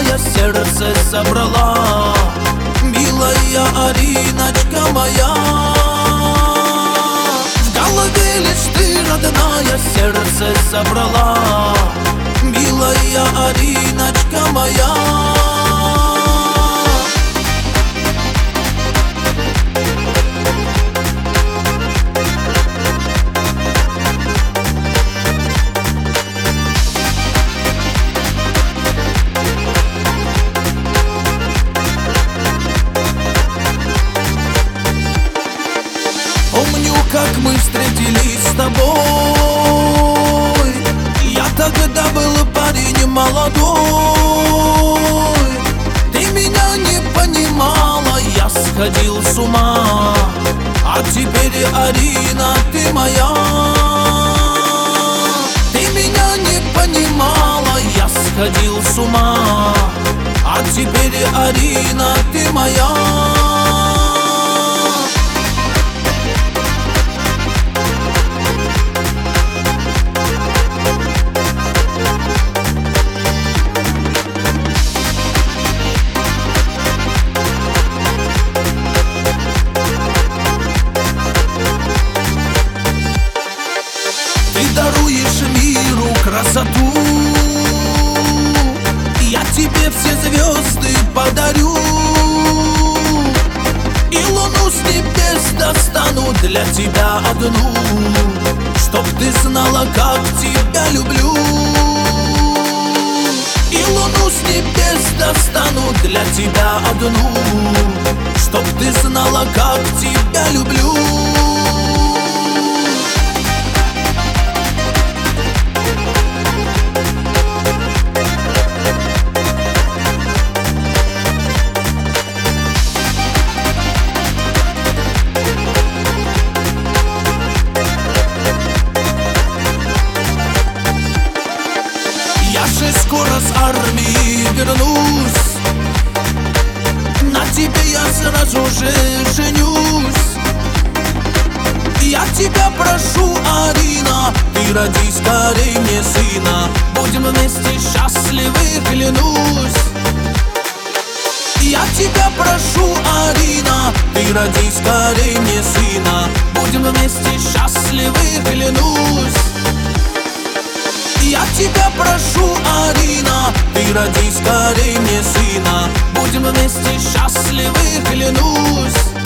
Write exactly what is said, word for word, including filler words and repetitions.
родная, сердце собрала. Милая Ариночка моя, в голове лишь ты, родная, сердце собрала. Милая Ариночка моя. Помню, как мы встретились с тобой. Я тогда был парень молодой. Ты меня не понимала, я сходил с ума. А теперь, Арина, ты моя. Ты меня не понимала, я сходил с ума. А теперь, Арина, ты моя. Ты даруешь миру красоту, я тебе все звезды подарю. И луну с небес достану для тебя одну, чтоб ты знала, как тебя люблю. И луну с небес достану для тебя одну, чтоб ты знала, как тебя люблю. Я же скоро с армии вернусь, на тебе я сразу же женюсь. Я тебя прошу, Арина, ты роди скорей мне сына. Будем вместе счастливы, клянусь. Я тебя прошу, Арина, ты роди скорей мне сына. Будем вместе счастливы, клянусь. Я тебя прошу, Арина, ты роди скорей мне сына. Будем вместе счастливы, клянусь.